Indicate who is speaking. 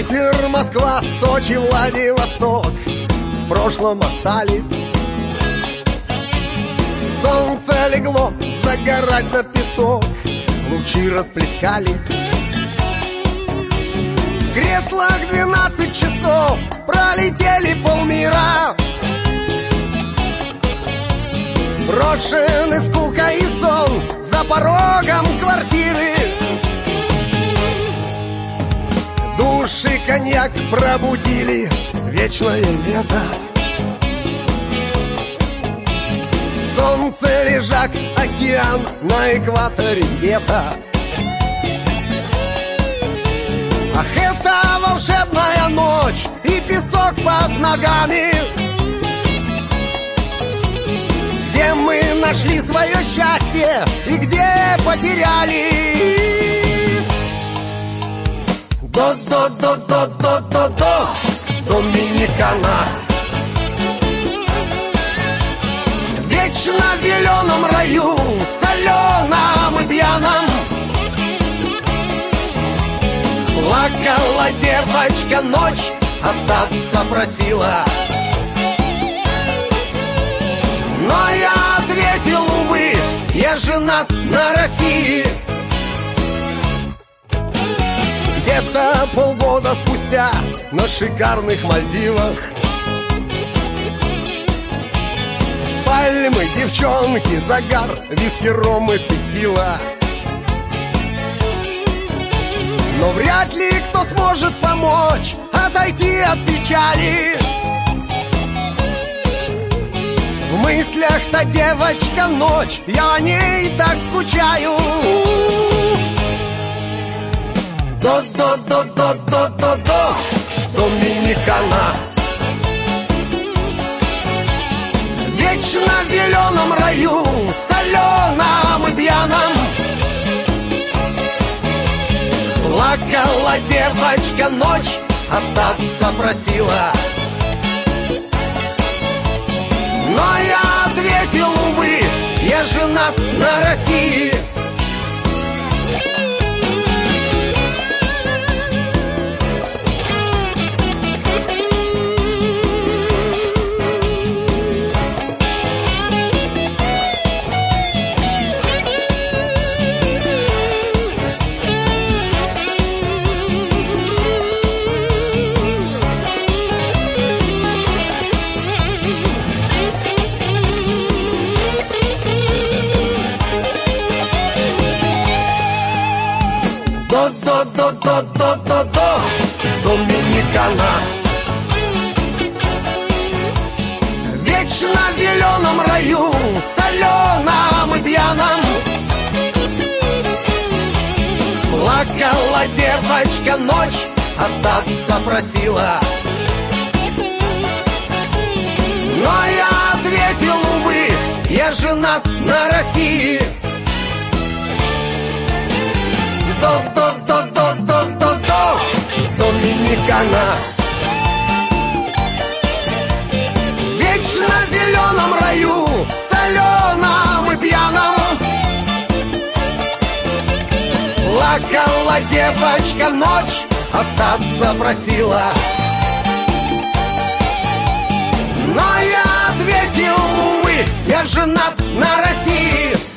Speaker 1: Питер, Москва, Сочи, Владивосток в прошлом остались. Солнце легло загорать на песок, лучи расплескались. В креслах 12 часов пролетели полмира. Брошены скука и сон за порогом квартиры. Души коньяк пробудили вечное лето. Солнце, лежак, океан на экваторе где-то. Ах, это волшебная ночь и песок под ногами, где мы нашли свое счастье и где потеряли. До-до-до-до-до-до-до, Доминикана. Вечно в зеленом раю, соленом и пьяном. Плакала девочка ночь, остаться просила. Но я ответил, увы, я женат на России. Где-то полгода спустя на шикарных Мальдивах пальмы, девчонки, загар, виски, ром и текила. Но вряд ли кто сможет помочь отойти от печали. В мыслях-то девочка ночь, я о ней так скучаю. До-до-до-до-до-до-до, Доминикана. Вечно в зеленом раю, соленом и пьяном. Плакала девочка ночь, остаться просила. Но я ответил, увы, я женат на России. До-до-до-до-до-до, Доминикана. Вечно в зеленом раю, соленом и пьяном. Плакала девочка ночь, остаться просила. Но я ответил, увы, я женат на России. До-до-до-до-до-до-до, Доминикана. Вечно в зеленом раю, соленом и пьяном. Плакала девочка ночь, остаться просила. Но я ответил, увы, я женат на России.